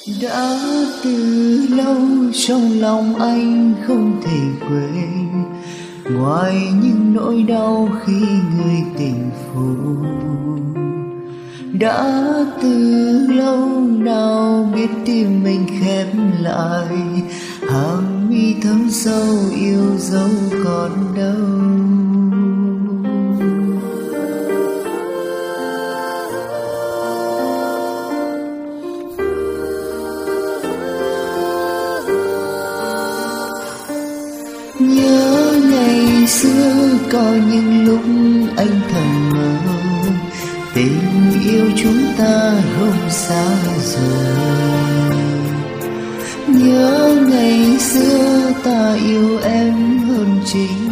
Đã từ lâu trong lòng anh không thể quên, ngoài những nỗi đau khi người tình phụ. Đã từ lâu nào biết tim mình khép lại, hàng mi thấm sâu yêu dấu còn đâu. Nhớ ngày xưa có những lúc anh thầm mơ, tình yêu chúng ta không xa rồi. Nhớ ngày xưa ta yêu em hơn chính